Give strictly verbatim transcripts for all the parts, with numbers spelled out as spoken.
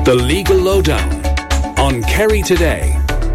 The Legal Lowdown on Kerry Today.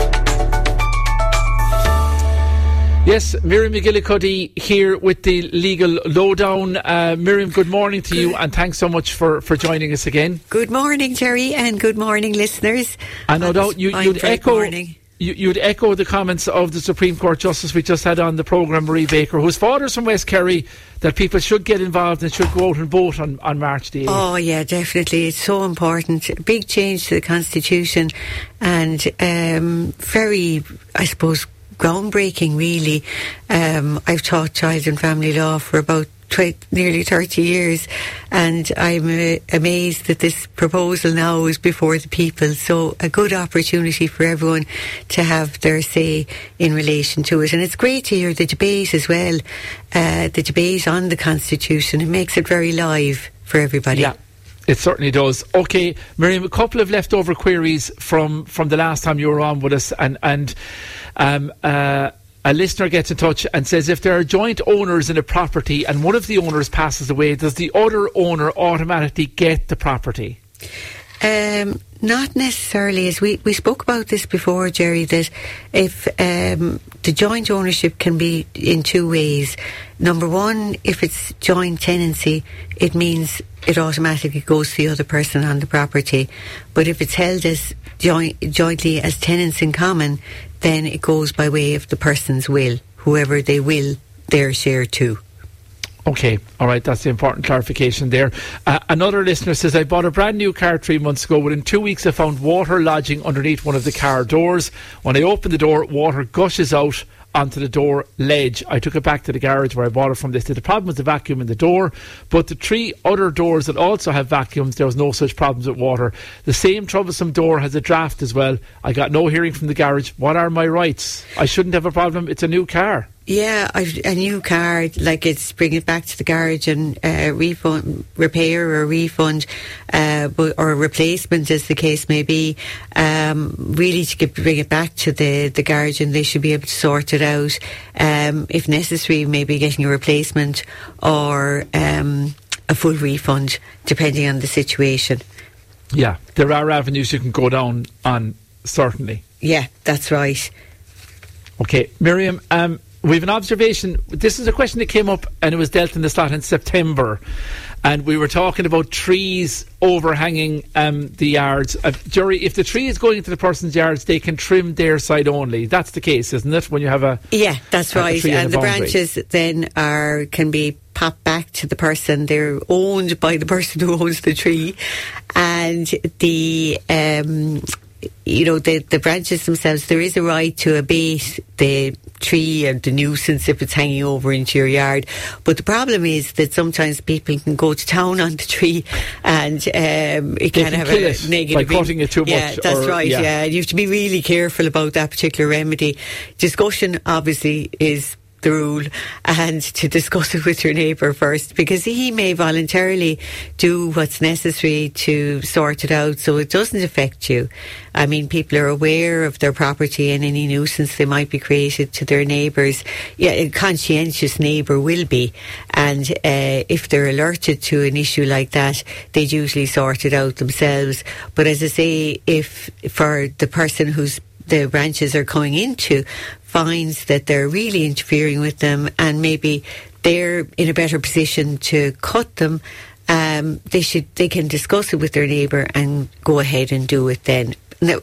Yes, Miriam McGillicuddy here with the Legal Lowdown. Uh, Miriam, good morning to you, and thanks so much for, for joining us again. Good morning, Jerry, and good morning, listeners. I no doubt you, you'd echo morning. you, you'd echo the comments of the Supreme Court Justice we just had on the programme, Marie Baker, whose father's from West Kerry, that people should get involved and should go out and vote on, on March the eighth. Oh, yeah, definitely. It's so important. Big change to the Constitution, and um, very, I suppose, groundbreaking, really. Um, I've taught child and family law for about tw- nearly thirty years, and I'm uh, amazed that this proposal now is before the people. So a good opportunity for everyone to have their say in relation to it. And it's great to hear the debate as well, uh, the debate on the Constitution. It makes it very live for everybody. Yeah. It certainly does. Okay, Miriam, a couple of leftover queries from, from the last time you were on with us, and, and um, uh, a listener gets in touch and says, if there are joint owners in a property and one of the owners passes away, does the other owner automatically get the property? Um, not necessarily. As we, we spoke about this before, Jerry, that if um, the joint ownership can be in two ways. Number one, if it's joint tenancy, it means it automatically goes to the other person on the property. But if it's held as joint, jointly as tenants in common, then it goes by way of the person's will, whoever they will their share to. Okay, all right, that's the important clarification there. Uh, another listener says, I bought a brand new car three months ago. Within two weeks I found water lodging underneath one of the car doors. When I opened the door, water gushes out onto the door ledge. I took it back to the garage where I bought it from. They said the problem was the vacuum in the door, but the three other doors that also have vacuums, there was no such problems with water. The same troublesome door has a draft as well. I got no hearing from the garage. What are my rights? I shouldn't have a problem. It's a new car. Yeah, I've a new car, like it's bring it back to the garage and uh, refund, repair or refund, uh, but, or replacement as the case may be. Um, really to get, bring it back to the, the garage, and they should be able to sort it out. Um, if necessary, maybe getting a replacement or um, a full refund, depending on the situation. Yeah, there are avenues you can go down on, certainly. Yeah, that's right. Okay, Miriam, um, we have an observation. This is a question that came up and it was dealt in the slot in September, and we were talking about trees overhanging um, the yards. Uh, Jerry, if the tree is going into the person's yards, they can trim their side only. That's the case, isn't it? When you have a yeah, that's a, right. A and the boundary. branches then are can be popped back to the person. They're owned by the person who owns the tree, and the. Um, You know, the, the branches themselves, there is a right to abate the tree and the nuisance if it's hanging over into your yard. But the problem is that sometimes people can go to town on the tree, and um, it they can, can have kill a it negative... by cutting it too yeah, much. That's or, right, yeah. yeah. You have to be really careful about that particular remedy. Discussion, obviously, is the rule, and to discuss it with your neighbour first, because he may voluntarily do what's necessary to sort it out so it doesn't affect you. I mean, people are aware of their property and any nuisance they might be created to their neighbours. Yeah, a conscientious neighbour will be, and uh, if they're alerted to an issue like that, they'd usually sort it out themselves. But as I say, if for the person who's the branches are coming into finds that they're really interfering with them, and maybe they're in a better position to cut them, um, they should they can discuss it with their neighbour and go ahead and do it then. Now,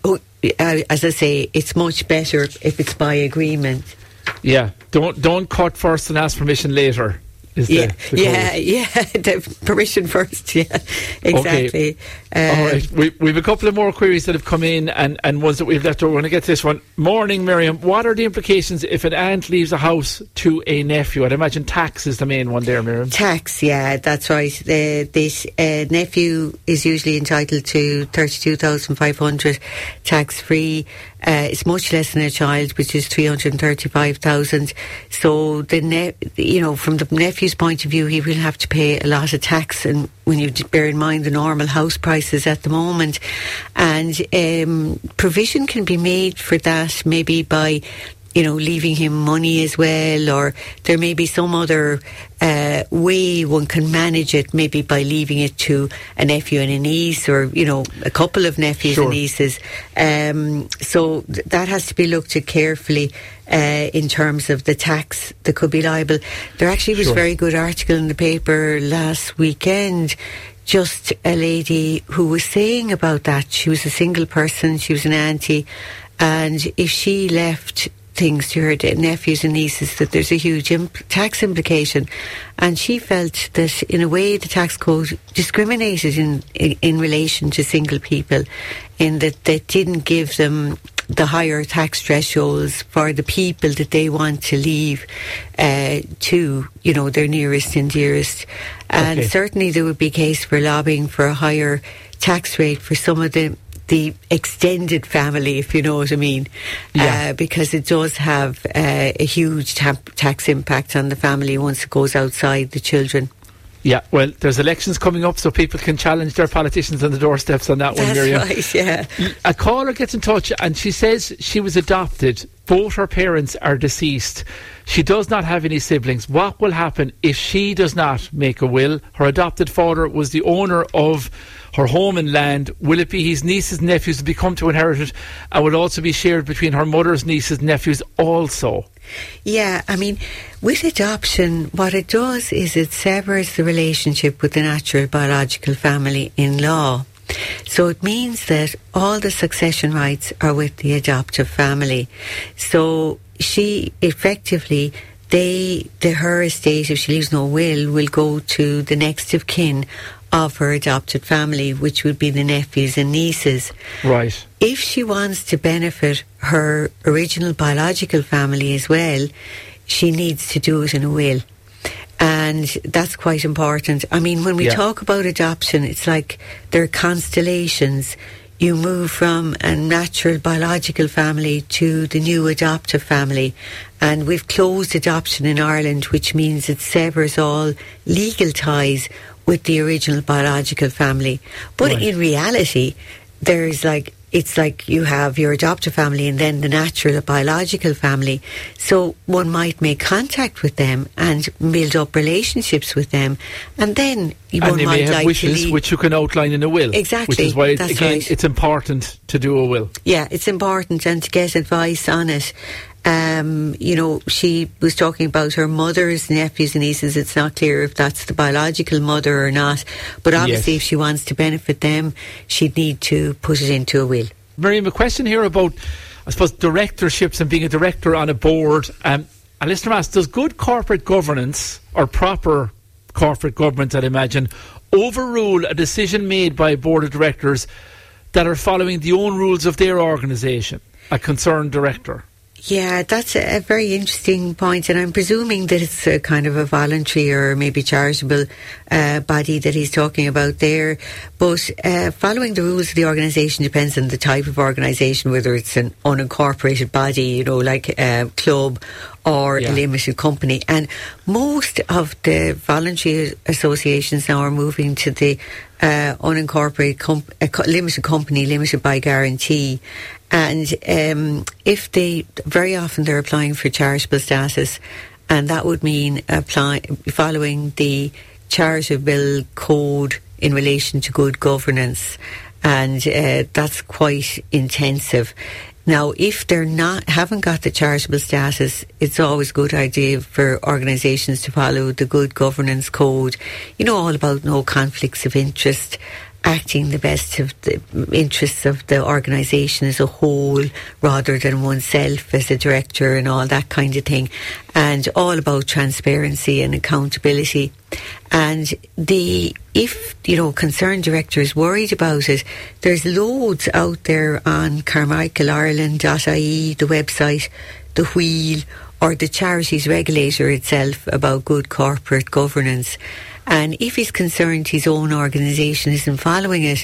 as I say, it's much better if it's by agreement. Yeah, don't don't cut first and ask permission later. Is yeah, the, the yeah, yeah. The permission first. Yeah, exactly. Okay. Um, All right, we we've a couple of more queries that have come in, and, and ones that we've left over. We're going to get to this one. Morning, Miriam. What are the implications if an aunt leaves a house to a nephew? I'd imagine tax is the main one there, Miriam. Tax, yeah, that's right. Uh, this uh, nephew is usually entitled to thirty-two thousand five hundred tax free. Uh, it's much less than a child, which is three hundred thirty-five thousand. So the ne- you know, from the nephew's point of view, he will have to pay a lot of tax, and when you bear in mind the normal house prices at the moment, and um, provision can be made for that maybe by you know, leaving him money as well, or there may be some other uh, way one can manage it, maybe by leaving it to a nephew and a niece, or, you know, a couple of nephews Sure. and nieces. Um, so th- that has to be looked at carefully uh, in terms of the tax that could be liable. There actually was Sure. a very good article in the paper last weekend, just a lady who was saying about that. She was a single person, she was an auntie, and if she left things to her nephews and nieces, that there's a huge imp- tax implication. And she felt that in a way the tax code discriminated in, in in relation to single people, in that they didn't give them the higher tax thresholds for the people that they want to leave uh, to, you know, their nearest and dearest. And Okay. certainly there would be a case for lobbying for a higher tax rate for some of the the extended family, if you know what I mean, Yeah. uh, because it does have uh, a huge ta- tax impact on the family once it goes outside the children. Yeah, well, there's elections coming up, so people can challenge their politicians on the doorsteps on that one, That's Miriam. right, yeah. A caller gets in touch and she says she was adopted. Both her parents are deceased. She does not have any siblings. What will happen if she does not make a will? Her adopted father was the owner of her home and land. Will it be his nieces and nephews who become to inherit it, and will also be shared between her mother's nieces and nephews also? Yeah, I mean, with adoption, what it does is it severs the relationship with the natural biological family in law. So it means that all the succession rights are with the adoptive family. So she effectively, they, the, her estate, if she leaves no will, will go to the next of kin of her adopted family, which would be the nephews and nieces. Right. If she wants to benefit her original biological family as well, she needs to do it in a will. And that's quite important. I mean, when we Yeah. talk about adoption, it's like there are constellations. You move from a natural biological family to the new adoptive family. And we've closed adoption in Ireland, which means it severs all legal ties with the original biological family. But Right. in reality, there's like, it's like you have your adoptive family and then the natural biological family. So one might make contact with them and build up relationships with them, and then you And one they might may have like wishes to leave. which you can outline in a will. Exactly, Which is why, that's again, right. it's important to do a will. Yeah, it's important, and to get advice on it. Um, you know, she was talking about her mother's nephews and nieces. It's not clear if that's the biological mother or not, but obviously Yes. if she wants to benefit them, she'd need to put it into a will. Miriam, a question here about, I suppose, directorships and being a director on a board. Um, a listener asked, does good corporate governance, or proper corporate governance, I'd imagine, overrule a decision made by a board of directors that are following the own rules of their organisation, a concerned director? Yeah, that's a, a very interesting point, and I'm presuming that it's a kind of a voluntary or maybe charitable uh, body that he's talking about there. But uh, following the rules of the organisation depends on the type of organisation, whether it's an unincorporated body, you know, like a club, or Yeah. a limited company. And most of the voluntary associations now are moving to the uh, unincorporated comp- a co- limited company, limited by guarantee. And um, if they, very often they're applying for charitable status, and that would mean apply, following the charitable code in relation to good governance, and uh, that's quite intensive. Now, if they're not, haven't got the charitable status, it's always a good idea for organisations to follow the good governance code. You know, all about no conflicts of interest, acting the best of the interests of the organisation as a whole rather than oneself as a director, and all that kind of thing, and all about transparency and accountability. And the if you know concerned director is worried about it, there's loads out there on carmichael ireland dot I E, the website, the Wheel, or the charities regulator itself, about good corporate governance. And if he's concerned his own organisation isn't following it,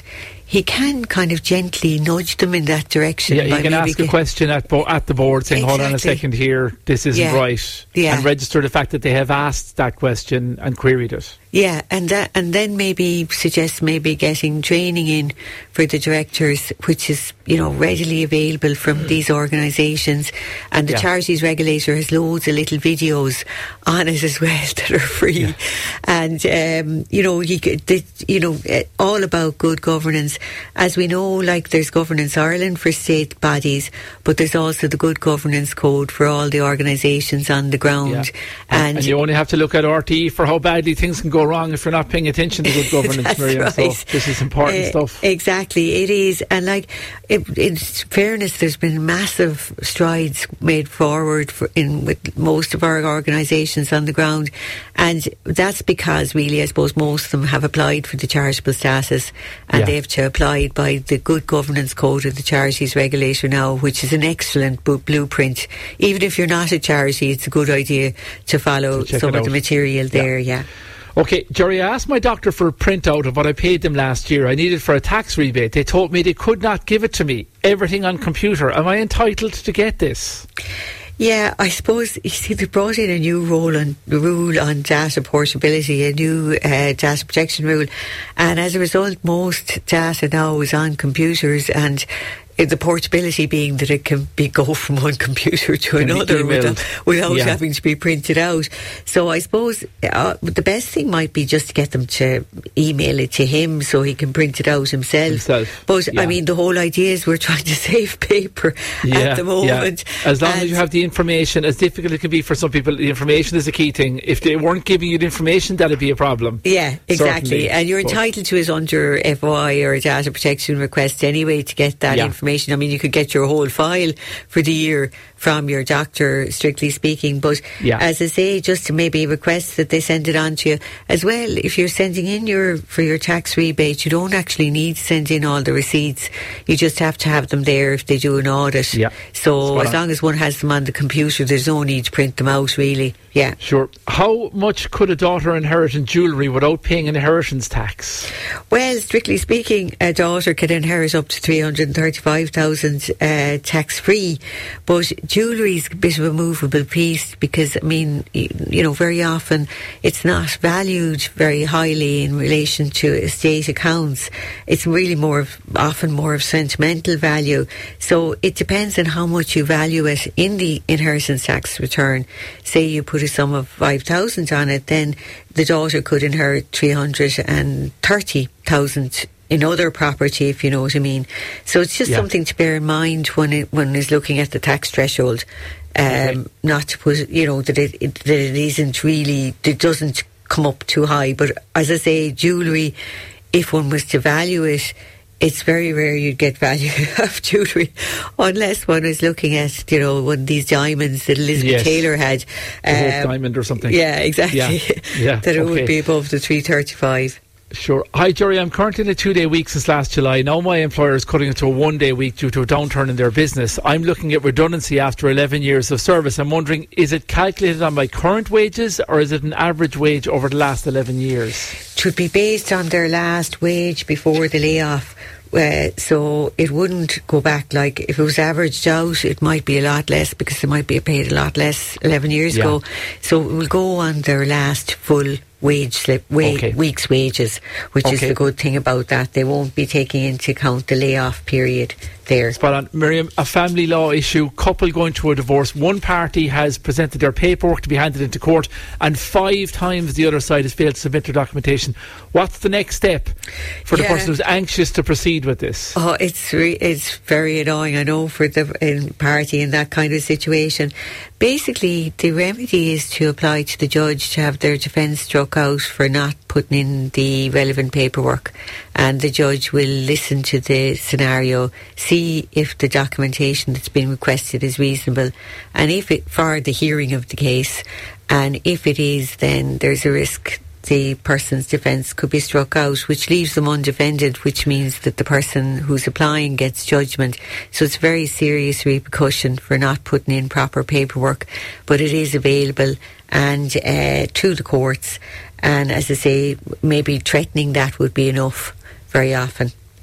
he can kind of gently nudge them in that direction. Yeah, you can ask a question at, bo- at the board saying, exactly. hold on a second here, this isn't yeah. right. Yeah. And register the fact that they have asked that question and queried it. Yeah, and that, and then maybe suggest maybe getting training in for the directors, which is, you know, readily available from mm. these organisations. And the yeah. Charities Regulator has loads of little videos on it as well that are free. Yeah. And, um, you know, you, the, you know, all about good governance. As we know, like there's Governance Ireland for state bodies, but there's also the Good Governance Code for all the organisations on the ground. Yeah. And, and you only have to look at R T E for how badly things can go wrong if you're not paying attention to good governance, Miriam. Right. So this is important uh, stuff. Exactly, it is. And like, it, in fairness, there's been massive strides made forward for in with most of our organisations on the ground, and that's because really, I suppose, most of them have applied for the charitable status, and yeah. they have to apply by the Good Governance Code of the Charities Regulator now, which is an excellent b- blueprint. Even if you're not a charity, it's a good idea to follow to some of the material there. Yeah. yeah. Okay, Jerry, I asked my doctor for a printout of what I paid them last year. I needed for a tax rebate. They told me they could not give it to me. Everything on computer. Am I entitled to get this? Yeah, I suppose, you see, they brought in a new rule on, rule on data portability, a new uh, data protection rule, and as a result, most data now is on computers, and the portability being that it can be go from one computer to can another without, without yeah. having to be printed out. So I suppose uh, the best thing might be just to get them to email it to him so he can print it out himself. himself. But yeah. I mean, the whole idea is we're trying to save paper yeah, at the moment. Yeah. As long and as you have the information, as difficult it can be for some people, the information is a key thing. If they weren't giving you the information, that'd be a problem. Yeah, exactly. Certainly. And you're but entitled to it under F O I or a data protection request anyway to get that yeah. information. I mean, you could get your whole file for the year from your doctor, strictly speaking. But yeah. as I say, just to maybe request that they send it on to you. As well, if you're sending in your for your tax rebate, you don't actually need to send in all the receipts. You just have to have them there if they do an audit. Yeah. So Spot as on. long as one has them on the computer, there's no need to print them out, really. Yeah. Sure. How much could a daughter inherit in jewellery without paying an inheritance tax? Well, strictly speaking, a daughter can inherit up to three hundred thirty-five thousand uh, tax-free. But jewellery is a bit of a movable piece because, I mean, you, you know, very often it's not valued very highly in relation to estate accounts. It's really more of, often more of sentimental value. So it depends on how much you value it in the inheritance tax return. Say you put a sum of five thousand on it, then the daughter could inherit three hundred thirty thousand in other property, if you know what I mean. So it's just yeah. something to bear in mind when it, when is looking at the tax threshold. Um, okay. Not to put, you know, that it, it that it isn't really, it doesn't come up too high. But as I say, jewellery, if one was to value it, it's very rare you'd get value of jewellery unless one is looking at, you know, one of these diamonds that Elizabeth yes. Taylor had. A um, diamond or something. Yeah, exactly. Yeah. Yeah. that it okay. would be above the three thirty-five. Sure. Hi, Jerry. I'm currently in a two-day week since last July. Now my employer is cutting it to a one-day week due to a downturn in their business. I'm looking at redundancy after eleven years of service. I'm wondering, is it calculated on my current wages or is it an average wage over the last eleven years? It should be based on their last wage before the layoff. Uh, so it wouldn't go back, like if it was averaged out, it might be a lot less because they might be paid a lot less eleven years yeah. ago. So it will go on their last full wage slip, wa- okay. week's wages, which okay. is the good thing about that. They won't be taking into account the layoff period there. Spot on. Miriam, a family law issue, couple going through a divorce. One party has presented their paperwork to be handed into court and five times the other side has failed to submit their documentation. What's the next step for the yeah. person who's anxious to proceed with this? Oh, it's re- it's very annoying, I know, for the in party in that kind of situation. Basically, the remedy is to apply to the judge to have their defence struck out for not putting in the relevant paperwork, and the judge will listen to the scenario, see if the documentation that's been requested is reasonable, and if it for the hearing of the case, and if it is, then there's a risk the person's defence could be struck out, which leaves them undefended, which means that the person who's applying gets judgment. So it's a very serious repercussion for not putting in proper paperwork, but it is available and uh, to the courts, and as I say, maybe threatening that would be enough very often.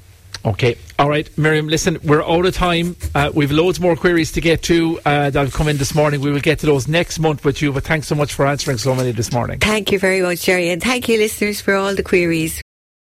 Okay, all right, Miriam, listen, we're out of time. Uh, we've loads more queries to get to uh, that have come in this morning. We will get to those next month with you, but thanks so much for answering so many this morning. Thank you very much, Jerry, and thank you, listeners, for all the queries.